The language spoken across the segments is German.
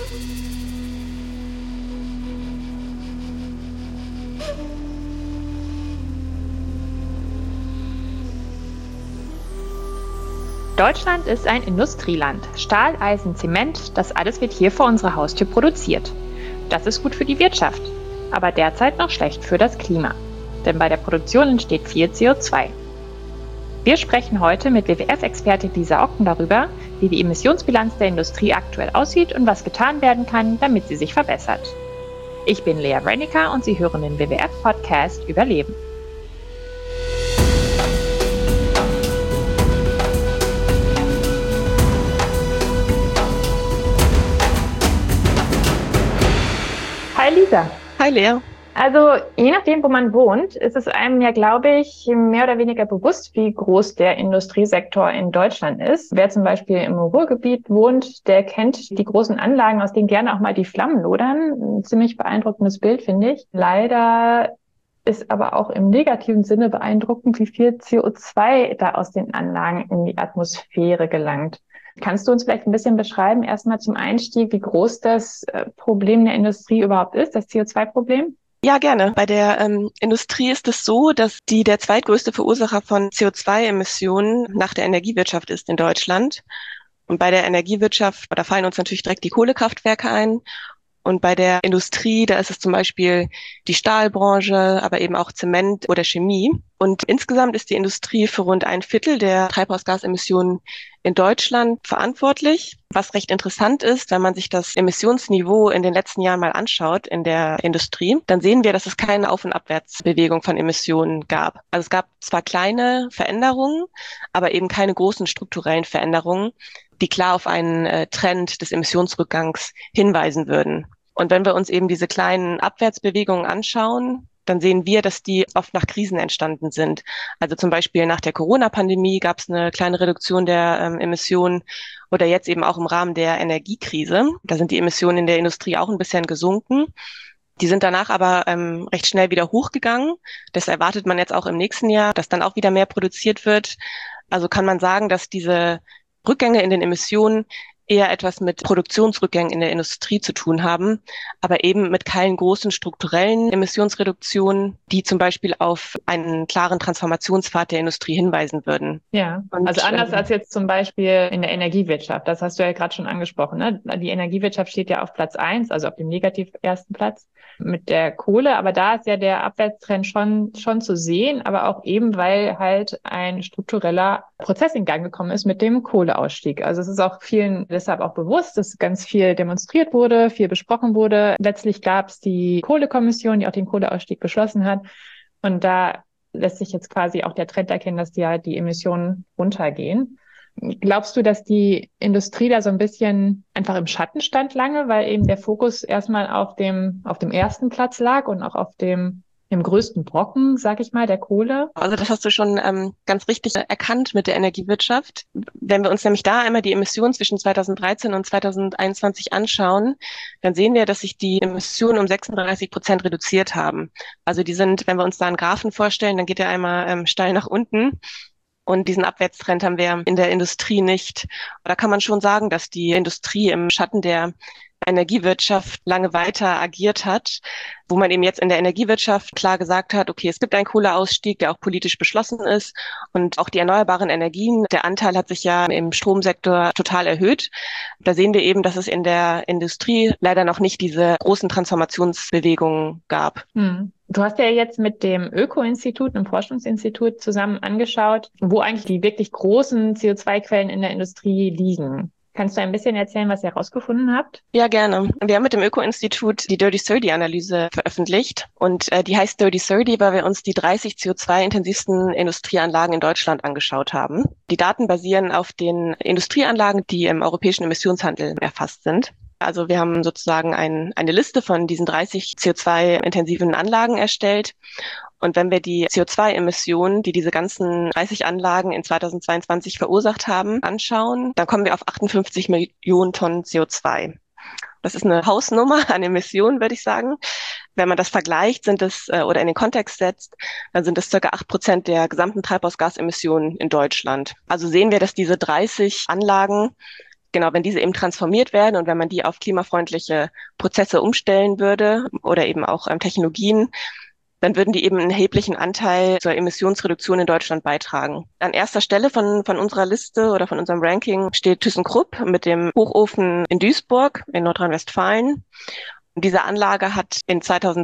Deutschland ist ein Industrieland. Stahl, Eisen, Zement, das alles wird hier vor unserer Haustür produziert. Das ist gut für die Wirtschaft, aber derzeit noch schlecht für das Klima. Denn bei der Produktion entsteht viel CO2. Wir sprechen heute mit WWF-Expertin Lisa Ocken darüber, wie die Emissionsbilanz der Industrie aktuell aussieht und was getan werden kann, damit sie sich verbessert. Ich bin Lea Wrenica und Sie hören den WWF-Podcast Überleben. Hi Lisa. Hi Lea. Also je nachdem, wo man wohnt, ist es einem ja, glaube ich, mehr oder weniger bewusst, wie groß der Industriesektor in Deutschland ist. Wer zum Beispiel im Ruhrgebiet wohnt, der kennt die großen Anlagen, aus denen gerne auch mal die Flammen lodern. Ein ziemlich beeindruckendes Bild, finde ich. Leider ist aber auch im negativen Sinne beeindruckend, wie viel CO2 da aus den Anlagen in die Atmosphäre gelangt. Kannst du uns vielleicht ein bisschen beschreiben, erstmal zum Einstieg, wie groß das Problem der Industrie überhaupt ist, das CO2-Problem? Ja, gerne. Bei der Industrie ist es so, dass die der zweitgrößte Verursacher von CO2-Emissionen nach der Energiewirtschaft ist in Deutschland. Und bei der Energiewirtschaft, da fallen uns natürlich direkt die Kohlekraftwerke ein. Und bei der Industrie, da ist es zum Beispiel die Stahlbranche, aber eben auch Zement oder Chemie. Und insgesamt ist die Industrie für rund 1/4 der Treibhausgasemissionen in Deutschland verantwortlich. Was recht interessant ist, wenn man sich das Emissionsniveau in den letzten Jahren mal anschaut in der Industrie, dann sehen wir, dass es keine Auf- und Abwärtsbewegung von Emissionen gab. Also es gab zwar kleine Veränderungen, aber eben keine großen strukturellen Veränderungen, die klar auf einen Trend des Emissionsrückgangs hinweisen würden. Und wenn wir uns eben diese kleinen Abwärtsbewegungen anschauen, dann sehen wir, dass die oft nach Krisen entstanden sind. Also zum Beispiel nach der Corona-Pandemie gab es eine kleine Reduktion der Emissionen oder jetzt eben auch im Rahmen der Energiekrise. Da sind die Emissionen in der Industrie auch ein bisschen gesunken. Die sind danach aber recht schnell wieder hochgegangen. Das erwartet man jetzt auch im nächsten Jahr, dass dann auch wieder mehr produziert wird. Also kann man sagen, dass diese Rückgänge in den Emissionen eher etwas mit Produktionsrückgängen in der Industrie zu tun haben, aber eben mit keinen großen strukturellen Emissionsreduktionen, die zum Beispiel auf einen klaren Transformationspfad der Industrie hinweisen würden. Ja, also anders als jetzt zum Beispiel in der Energiewirtschaft, das hast du ja gerade schon angesprochen, ne? Die Energiewirtschaft steht ja auf Platz 1, also auf dem negativ ersten Platz mit der Kohle, aber da ist ja der Abwärtstrend schon zu sehen, aber auch eben, weil halt ein struktureller Prozess in Gang gekommen ist mit dem Kohleausstieg. Also es ist auch vielen deshalb auch bewusst, dass ganz viel demonstriert wurde, viel besprochen wurde. Letztlich gab es die Kohlekommission, die auch den Kohleausstieg beschlossen hat. Und da lässt sich jetzt quasi auch der Trend erkennen, dass die Emissionen runtergehen. Glaubst du, dass die Industrie da so ein bisschen einfach im Schatten stand lange, weil eben der Fokus erstmal auf dem ersten Platz lag und auch auf dem größten Brocken, sag ich mal, der Kohle? Also das hast du schon ganz richtig erkannt mit der Energiewirtschaft. Wenn wir uns nämlich da einmal die Emissionen zwischen 2013 und 2021 anschauen, dann sehen wir, dass sich die Emissionen um 36% reduziert haben. Also die sind, wenn wir uns da einen Graphen vorstellen, dann geht der einmal steil nach unten. Und diesen Abwärtstrend haben wir in der Industrie nicht. Da kann man schon sagen, dass die Industrie im Schatten der Energiewirtschaft lange weiter agiert hat, wo man eben jetzt in der Energiewirtschaft klar gesagt hat, okay, es gibt einen Kohleausstieg, der auch politisch beschlossen ist und auch die erneuerbaren Energien, der Anteil hat sich ja im Stromsektor total erhöht. Da sehen wir eben, dass es in der Industrie leider noch nicht diese großen Transformationsbewegungen gab. Du hast ja jetzt mit dem Öko-Institut, einem Forschungsinstitut zusammen angeschaut, wo eigentlich die wirklich großen CO2-Quellen in der Industrie liegen. Kannst du ein bisschen erzählen, was ihr herausgefunden habt? Ja, gerne. Wir haben mit dem Öko-Institut die Dirty 30-Analyse veröffentlicht und die heißt Dirty 30, weil wir uns die 30 CO2-intensivsten Industrieanlagen in Deutschland angeschaut haben. Die Daten basieren auf den Industrieanlagen, die im europäischen Emissionshandel erfasst sind. Also wir haben sozusagen eine Liste von diesen 30 CO2-intensiven Anlagen erstellt. Und wenn wir die CO2-Emissionen, die diese ganzen 30 Anlagen in 2022 verursacht haben, anschauen, dann kommen wir auf 58 Millionen Tonnen CO2. Das ist eine Hausnummer an Emissionen, würde ich sagen. Wenn man das vergleicht, oder in den Kontext setzt, dann sind es ca. 8% der gesamten Treibhausgasemissionen in Deutschland. Also sehen wir, dass diese 30 Anlagen genau, wenn diese eben transformiert werden und wenn man die auf klimafreundliche Prozesse umstellen würde oder eben auch Technologien, dann würden die eben einen erheblichen Anteil zur Emissionsreduktion in Deutschland beitragen. An erster Stelle von unserer Liste oder von unserem Ranking steht ThyssenKrupp mit dem Hochofen in Duisburg in Nordrhein-Westfalen. Und diese Anlage hat in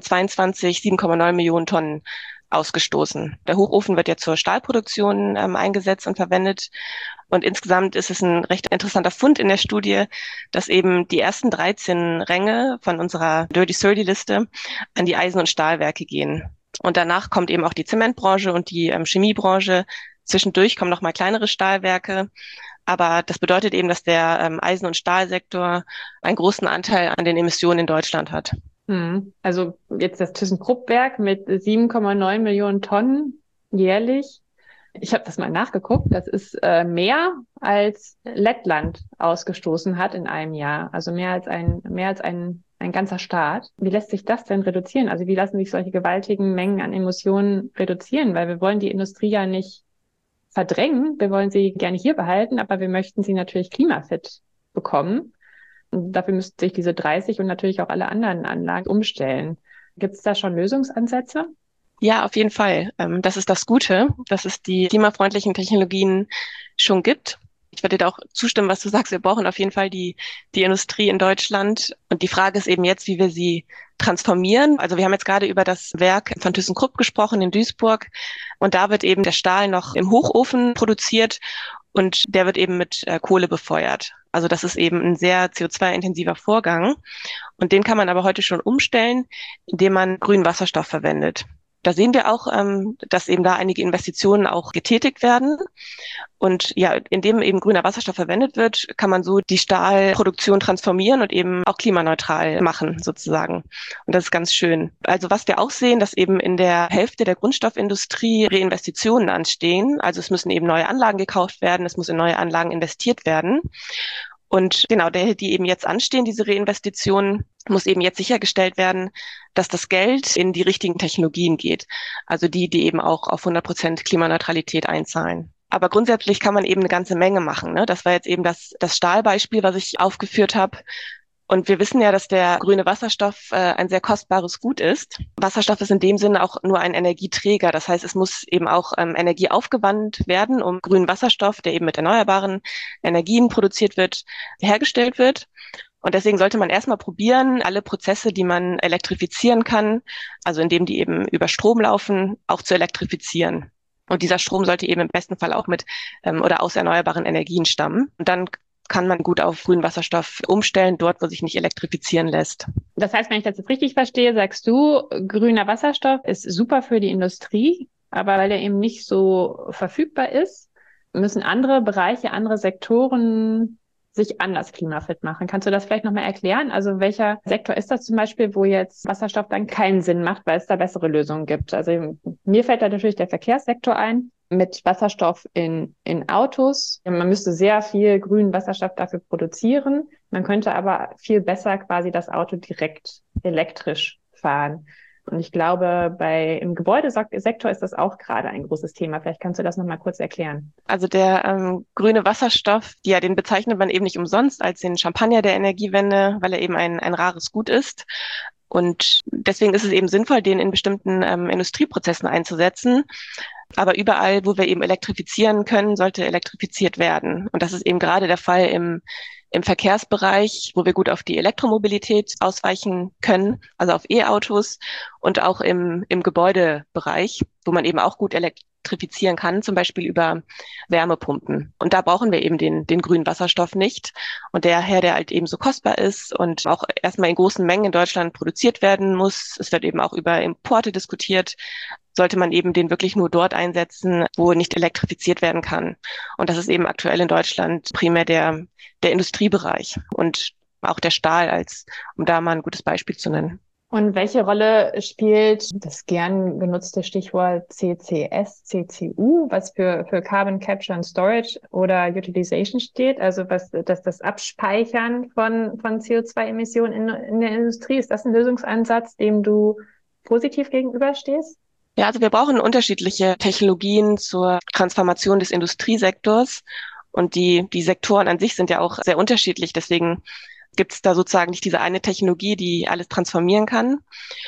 2022 7,9 Millionen Tonnen ausgestoßen. Der Hochofen wird ja zur Stahlproduktion eingesetzt und verwendet. Und insgesamt ist es ein recht interessanter Fund in der Studie, dass eben die ersten 13 Ränge von unserer Dirty 30 Liste an die Eisen- und Stahlwerke gehen. Und danach kommt eben auch die Zementbranche und die Chemiebranche. Zwischendurch kommen noch mal kleinere Stahlwerke. Aber das bedeutet eben, dass der Eisen- und Stahlsektor einen großen Anteil an den Emissionen in Deutschland hat. Also jetzt das ThyssenKrupp-Werk mit 7,9 Millionen Tonnen jährlich. Ich habe das mal nachgeguckt. Das ist mehr als Lettland ausgestoßen hat in einem Jahr. Also mehr als ein ganzer Staat. Wie lässt sich das denn reduzieren? Also wie lassen sich solche gewaltigen Mengen an Emissionen reduzieren? Weil wir wollen die Industrie ja nicht verdrängen. Wir wollen sie gerne hier behalten, aber wir möchten sie natürlich klimafit bekommen. Und dafür müssten sich diese 30 und natürlich auch alle anderen Anlagen umstellen. Gibt es da schon Lösungsansätze? Ja, auf jeden Fall. Das ist das Gute, dass es die klimafreundlichen Technologien schon gibt. Ich würde dir auch zustimmen, was du sagst. Wir brauchen auf jeden Fall die Industrie in Deutschland. Und die Frage ist eben jetzt, wie wir sie transformieren. Also wir haben jetzt gerade über das Werk von ThyssenKrupp gesprochen in Duisburg. Und da wird eben der Stahl noch im Hochofen produziert und der wird eben mit Kohle befeuert. Also das ist eben ein sehr CO2-intensiver Vorgang. Und den kann man aber heute schon umstellen, indem man grünen Wasserstoff verwendet. Da sehen wir auch, dass eben da einige Investitionen auch getätigt werden. Und ja, indem eben grüner Wasserstoff verwendet wird, kann man so die Stahlproduktion transformieren und eben auch klimaneutral machen, sozusagen. Und das ist ganz schön. Also was wir auch sehen, dass eben in der Hälfte der Grundstoffindustrie Reinvestitionen anstehen. Also es müssen eben neue Anlagen gekauft werden, es muss in neue Anlagen investiert werden. Und genau, die eben jetzt anstehen, diese Reinvestitionen, muss eben jetzt sichergestellt werden, dass das Geld in die richtigen Technologien geht. Also die eben auch auf 100% Klimaneutralität einzahlen. Aber grundsätzlich kann man eben eine ganze Menge machen, ne? Das war jetzt eben das Stahlbeispiel, was ich aufgeführt habe. Und wir wissen ja, dass der grüne Wasserstoff ein sehr kostbares Gut ist. Wasserstoff ist in dem Sinne auch nur ein Energieträger. Das heißt, es muss eben auch Energie aufgewandt werden, um grünen Wasserstoff, der eben mit erneuerbaren Energien produziert wird, hergestellt wird. Und deswegen sollte man erstmal probieren, alle Prozesse, die man elektrifizieren kann, also indem die eben über Strom laufen, auch zu elektrifizieren. Und dieser Strom sollte eben im besten Fall auch mit oder aus erneuerbaren Energien stammen. Und dann kann man gut auf grünen Wasserstoff umstellen, dort, wo sich nicht elektrifizieren lässt. Das heißt, wenn ich das jetzt richtig verstehe, sagst du, grüner Wasserstoff ist super für die Industrie, aber weil er eben nicht so verfügbar ist, müssen andere Bereiche, andere Sektoren sich anders klimafit machen. Kannst du das vielleicht nochmal erklären? Also welcher Sektor ist das zum Beispiel, wo jetzt Wasserstoff dann keinen Sinn macht, weil es da bessere Lösungen gibt? Also mir fällt da natürlich der Verkehrssektor ein, mit Wasserstoff in Autos. Man müsste sehr viel grünen Wasserstoff dafür produzieren. Man könnte aber viel besser quasi das Auto direkt elektrisch fahren. Und ich glaube, im Gebäudesektor ist das auch gerade ein großes Thema. Vielleicht kannst du das nochmal kurz erklären. Also der grüne Wasserstoff, ja, den bezeichnet man eben nicht umsonst als den Champagner der Energiewende, weil er eben ein rares Gut ist. Und deswegen ist es eben sinnvoll, den in bestimmten Industrieprozessen einzusetzen. Aber überall, wo wir eben elektrifizieren können, sollte elektrifiziert werden. Und das ist eben gerade der Fall im Verkehrsbereich, wo wir gut auf die Elektromobilität ausweichen können, also auf E-Autos und auch im Gebäudebereich, wo man eben auch gut elektrifizieren kann, zum Beispiel über Wärmepumpen. Und da brauchen wir eben den grünen Wasserstoff nicht. Und der halt eben so kostbar ist und auch erstmal in großen Mengen in Deutschland produziert werden muss. Es wird eben auch über Importe diskutiert. Sollte man eben den wirklich nur dort einsetzen, wo nicht elektrifiziert werden kann. Und das ist eben aktuell in Deutschland primär der Industriebereich und auch der Stahl, um da mal ein gutes Beispiel zu nennen. Und welche Rolle spielt das gern genutzte Stichwort CCS, CCU, was für Carbon Capture and Storage oder Utilization steht? Also das Abspeichern von CO2-Emissionen in der Industrie. Ist das ein Lösungsansatz, dem du positiv gegenüberstehst? Ja, also wir brauchen unterschiedliche Technologien zur Transformation des Industriesektors. Und die Sektoren an sich sind ja auch sehr unterschiedlich. Deswegen gibt es da sozusagen nicht diese eine Technologie, die alles transformieren kann.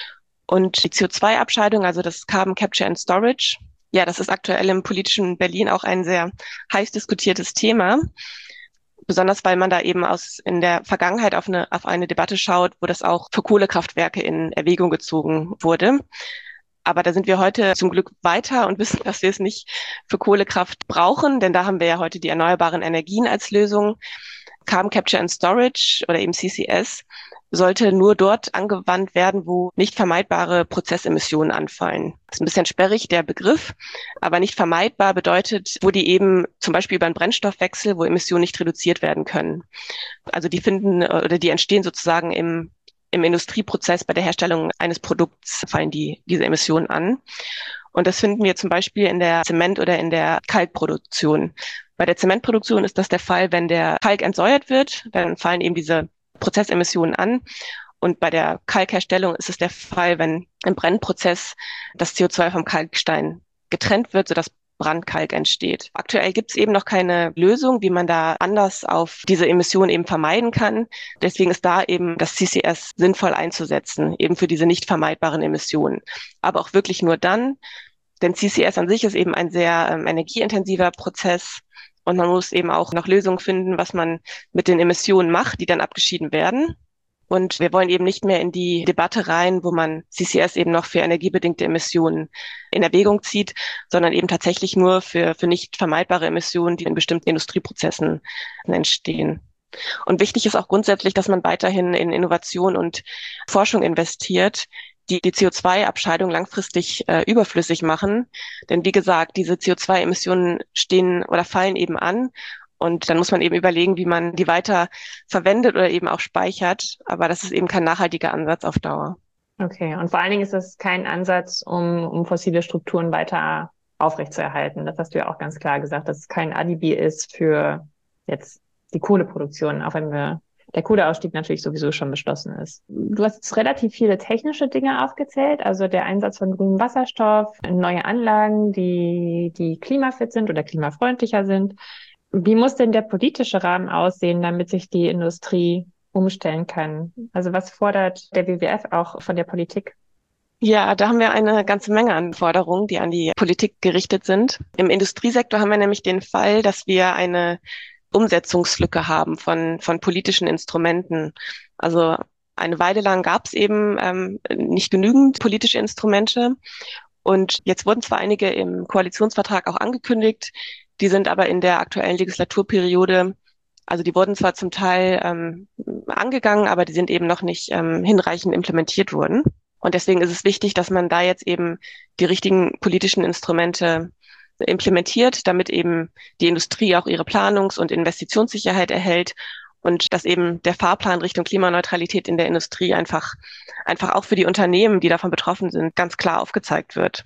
Und die CO2-Abscheidung, also das Carbon Capture and Storage, ja, das ist aktuell im politischen Berlin auch ein sehr heiß diskutiertes Thema. Besonders weil man da eben in der Vergangenheit auf eine Debatte schaut, wo das auch für Kohlekraftwerke in Erwägung gezogen wurde. Aber da sind wir heute zum Glück weiter und wissen, dass wir es nicht für Kohlekraft brauchen, denn da haben wir ja heute die erneuerbaren Energien als Lösung. Carbon Capture and Storage oder eben CCS sollte nur dort angewandt werden, wo nicht vermeidbare Prozessemissionen anfallen. Das ist ein bisschen sperrig, der Begriff, aber nicht vermeidbar bedeutet, wo die eben zum Beispiel über einen Brennstoffwechsel, wo Emissionen nicht reduziert werden können. Also die entstehen sozusagen im Industrieprozess bei der Herstellung eines Produkts fallen diese Emissionen an. Und das finden wir zum Beispiel in der Zement- oder in der Kalkproduktion. Bei der Zementproduktion ist das der Fall, wenn der Kalk entsäuert wird, dann fallen eben diese Prozessemissionen an. Und bei der Kalkherstellung ist es der Fall, wenn im Brennprozess das CO2 vom Kalkstein getrennt wird, sodass Brandkalk entsteht. Aktuell gibt es eben noch keine Lösung, wie man da anders auf diese Emissionen eben vermeiden kann. Deswegen ist da eben das CCS sinnvoll einzusetzen, eben für diese nicht vermeidbaren Emissionen. Aber auch wirklich nur dann, denn CCS an sich ist eben ein sehr energieintensiver Prozess. Und man muss eben auch noch Lösungen finden, was man mit den Emissionen macht, die dann abgeschieden werden. Und wir wollen eben nicht mehr in die Debatte rein, wo man CCS eben noch für energiebedingte Emissionen in Erwägung zieht, sondern eben tatsächlich nur für nicht vermeidbare Emissionen, die in bestimmten Industrieprozessen entstehen. Und wichtig ist auch grundsätzlich, dass man weiterhin in Innovation und Forschung investiert, die CO2-Abscheidung langfristig überflüssig machen. Denn wie gesagt, diese CO2-Emissionen stehen oder fallen eben an. Und dann muss man eben überlegen, wie man die weiter verwendet oder eben auch speichert. Aber das ist eben kein nachhaltiger Ansatz auf Dauer. Okay, und vor allen Dingen ist das kein Ansatz, um fossile Strukturen weiter aufrechtzuerhalten. Das hast du ja auch ganz klar gesagt, dass es kein Alibi ist für jetzt die Kohleproduktion, auch wenn der Kohleausstieg natürlich sowieso schon beschlossen ist. Du hast jetzt relativ viele technische Dinge aufgezählt, also der Einsatz von grünem Wasserstoff, neue Anlagen, die klimafit sind oder klimafreundlicher sind. Wie muss denn der politische Rahmen aussehen, damit sich die Industrie umstellen kann? Also was fordert der WWF auch von der Politik? Ja, da haben wir eine ganze Menge an Forderungen, die an die Politik gerichtet sind. Im Industriesektor haben wir nämlich den Fall, dass wir eine Umsetzungslücke haben von politischen Instrumenten. Also eine Weile lang gab es eben nicht genügend politische Instrumente. Und jetzt wurden zwar einige im Koalitionsvertrag auch angekündigt, die sind aber in der aktuellen Legislaturperiode, also die wurden zwar zum Teil angegangen, aber die sind eben noch nicht hinreichend implementiert worden. Und deswegen ist es wichtig, dass man da jetzt eben die richtigen politischen Instrumente implementiert, damit eben die Industrie auch ihre Planungs- und Investitionssicherheit erhält und dass eben der Fahrplan Richtung Klimaneutralität in der Industrie einfach auch für die Unternehmen, die davon betroffen sind, ganz klar aufgezeigt wird.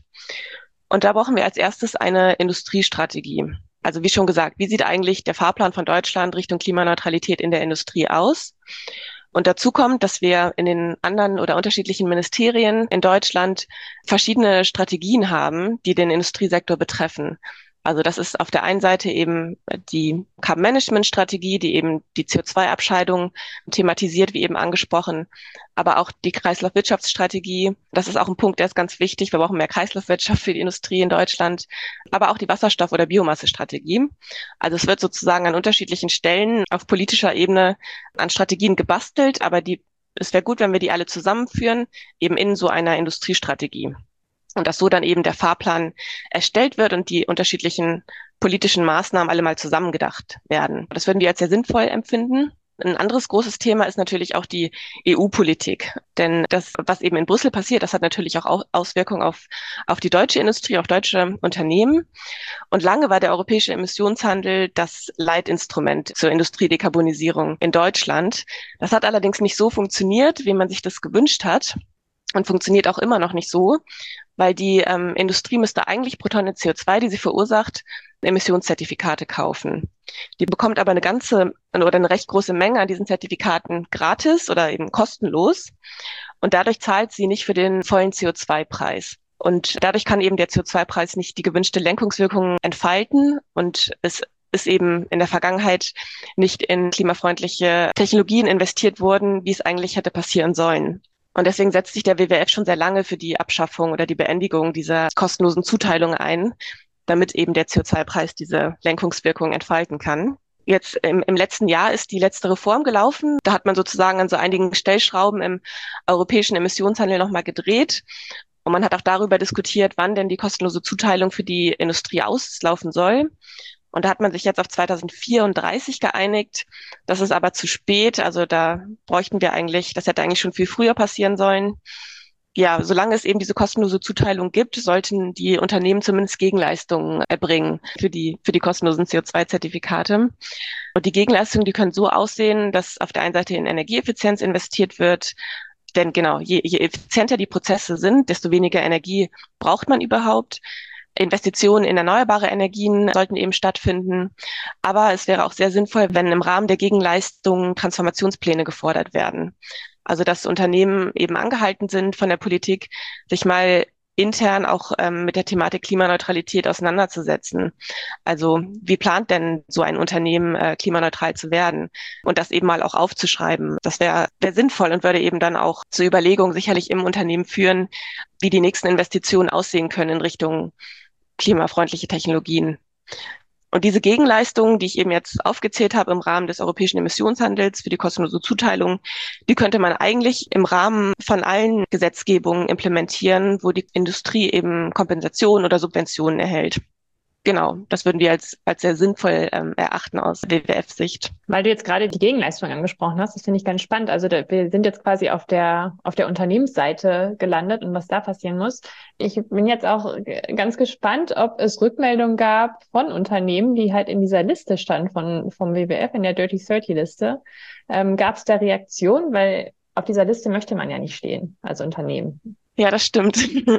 Und da brauchen wir als erstes eine Industriestrategie. Also wie schon gesagt, wie sieht eigentlich der Fahrplan von Deutschland Richtung Klimaneutralität in der Industrie aus? Und dazu kommt, dass wir in den anderen oder unterschiedlichen Ministerien in Deutschland verschiedene Strategien haben, die den Industriesektor betreffen. Also das ist auf der einen Seite eben die Carbon-Management-Strategie, die eben die CO2-Abscheidung thematisiert, wie eben angesprochen, aber auch die Kreislaufwirtschaftsstrategie. Das ist auch ein Punkt, der ist ganz wichtig. Wir brauchen mehr Kreislaufwirtschaft für die Industrie in Deutschland, aber auch die Wasserstoff- oder Biomassestrategie. Also es wird sozusagen an unterschiedlichen Stellen auf politischer Ebene an Strategien gebastelt, aber es wäre gut, wenn wir die alle zusammenführen, eben in so einer Industriestrategie. Und dass so dann eben der Fahrplan erstellt wird und die unterschiedlichen politischen Maßnahmen alle mal zusammengedacht werden. Das würden wir als sehr sinnvoll empfinden. Ein anderes großes Thema ist natürlich auch die EU-Politik. Denn das, was eben in Brüssel passiert, das hat natürlich auch Auswirkungen auf die deutsche Industrie, auf deutsche Unternehmen. Und lange war der europäische Emissionshandel das Leitinstrument zur Industriedekarbonisierung in Deutschland. Das hat allerdings nicht so funktioniert, wie man sich das gewünscht hat. Und funktioniert auch immer noch nicht so, weil die Industrie müsste eigentlich pro Tonne CO2, die sie verursacht, Emissionszertifikate kaufen. Die bekommt aber eine recht große Menge an diesen Zertifikaten gratis oder eben kostenlos. Und dadurch zahlt sie nicht für den vollen CO2-Preis. Und dadurch kann eben der CO2-Preis nicht die gewünschte Lenkungswirkung entfalten und es ist eben in der Vergangenheit nicht in klimafreundliche Technologien investiert worden, wie es eigentlich hätte passieren sollen. Und deswegen setzt sich der WWF schon sehr lange für die Abschaffung oder die Beendigung dieser kostenlosen Zuteilung ein, damit eben der CO2-Preis diese Lenkungswirkung entfalten kann. Jetzt im letzten Jahr ist die letzte Reform gelaufen. Da hat man sozusagen an so einigen Stellschrauben im europäischen Emissionshandel nochmal gedreht. Und man hat auch darüber diskutiert, wann denn die kostenlose Zuteilung für die Industrie auslaufen soll. Und da hat man sich jetzt auf 2034 geeinigt. Das ist aber zu spät. Also da bräuchten wir eigentlich, das hätte eigentlich schon viel früher passieren sollen. Ja, solange es eben diese kostenlose Zuteilung gibt, sollten die Unternehmen zumindest Gegenleistungen erbringen für die kostenlosen CO2-Zertifikate. Und die Gegenleistungen, die können so aussehen, dass auf der einen Seite in Energieeffizienz investiert wird. Denn genau, je effizienter die Prozesse sind, desto weniger Energie braucht man überhaupt. Investitionen in erneuerbare Energien sollten eben stattfinden. Aber es wäre auch sehr sinnvoll, wenn im Rahmen der Gegenleistungen Transformationspläne gefordert werden. Also dass Unternehmen eben angehalten sind von der Politik, sich mal intern auch mit der Thematik Klimaneutralität auseinanderzusetzen. Also wie plant denn so ein Unternehmen, klimaneutral zu werden? Und das eben mal auch aufzuschreiben. Das wäre sinnvoll und würde eben dann auch zur Überlegung sicherlich im Unternehmen führen, wie die nächsten Investitionen aussehen können in Richtung klimafreundliche Technologien. Und diese Gegenleistungen, die ich eben jetzt aufgezählt habe im Rahmen des europäischen Emissionshandels für die kostenlose Zuteilung, die könnte man eigentlich im Rahmen von allen Gesetzgebungen implementieren, wo die Industrie eben Kompensationen oder Subventionen erhält. Genau, das würden wir als sehr sinnvoll erachten aus WWF-Sicht. Weil du jetzt gerade die Gegenleistung angesprochen hast, das finde ich ganz spannend. Also wir sind jetzt quasi auf der Unternehmensseite gelandet und was da passieren muss. Ich bin jetzt auch ganz gespannt, ob es Rückmeldungen gab von Unternehmen, die halt in dieser Liste standen vom WWF, in der Dirty 30 Liste. Gab es da Reaktionen? Weil auf dieser Liste möchte man ja nicht stehen als Unternehmen. Ja, das stimmt.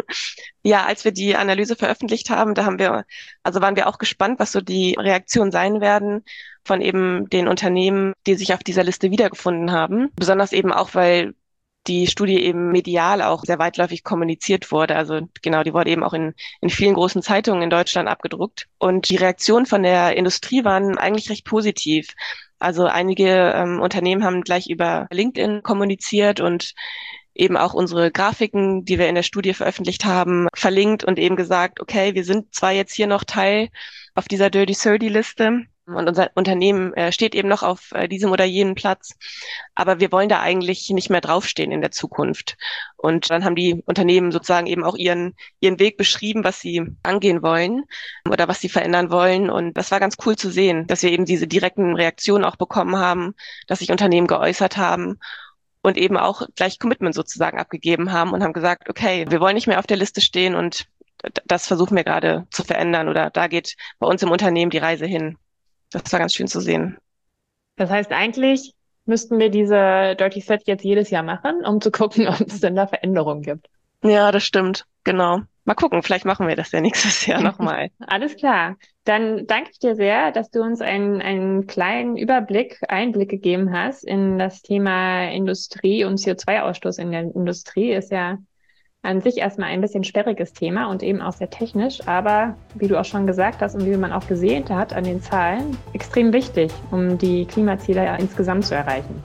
Ja, als wir die Analyse veröffentlicht haben, waren wir auch gespannt, was so die Reaktionen sein werden von eben den Unternehmen, die sich auf dieser Liste wiedergefunden haben. Besonders eben auch, weil die Studie eben medial auch sehr weitläufig kommuniziert wurde. Also genau, die wurde eben auch in vielen großen Zeitungen in Deutschland abgedruckt. Und die Reaktionen von der Industrie waren eigentlich recht positiv. Also einige Unternehmen haben gleich über LinkedIn kommuniziert und eben auch unsere Grafiken, die wir in der Studie veröffentlicht haben, verlinkt und eben gesagt, okay, wir sind zwar jetzt hier noch Teil auf dieser Dirty 30 Liste und unser Unternehmen steht eben noch auf diesem oder jenem Platz, aber wir wollen da eigentlich nicht mehr draufstehen in der Zukunft. Und dann haben die Unternehmen sozusagen eben auch ihren Weg beschrieben, was sie angehen wollen oder was sie verändern wollen. Und das war ganz cool zu sehen, dass wir eben diese direkten Reaktionen auch bekommen haben, dass sich Unternehmen geäußert haben und eben auch gleich Commitment sozusagen abgegeben haben und haben gesagt, okay, wir wollen nicht mehr auf der Liste stehen und das versuchen wir gerade zu verändern oder da geht bei uns im Unternehmen die Reise hin. Das war ganz schön zu sehen. Das heißt, eigentlich müssten wir diese Dirty Set jetzt jedes Jahr machen, um zu gucken, ob es denn da Veränderungen gibt. Ja, das stimmt. Genau. Mal gucken, vielleicht machen wir das ja nächstes Jahr nochmal. Alles klar. Dann danke ich dir sehr, dass du uns einen kleinen Einblick gegeben hast in das Thema Industrie und CO2-Ausstoß in der Industrie. Ist ja an sich erstmal ein bisschen sperriges Thema und eben auch sehr technisch, aber wie du auch schon gesagt hast und wie man auch gesehen hat an den Zahlen, extrem wichtig, um die Klimaziele insgesamt zu erreichen.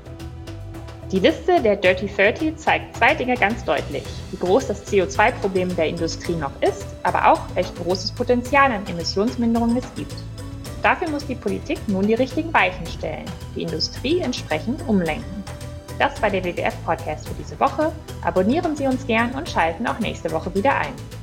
Die Liste der Dirty 30 zeigt zwei Dinge ganz deutlich: wie groß das CO2-Problem der Industrie noch ist, aber auch, welch großes Potenzial an Emissionsminderung es gibt. Dafür muss die Politik nun die richtigen Weichen stellen, die Industrie entsprechend umlenken. Das war der WWF-Podcast für diese Woche. Abonnieren Sie uns gern und schalten auch nächste Woche wieder ein.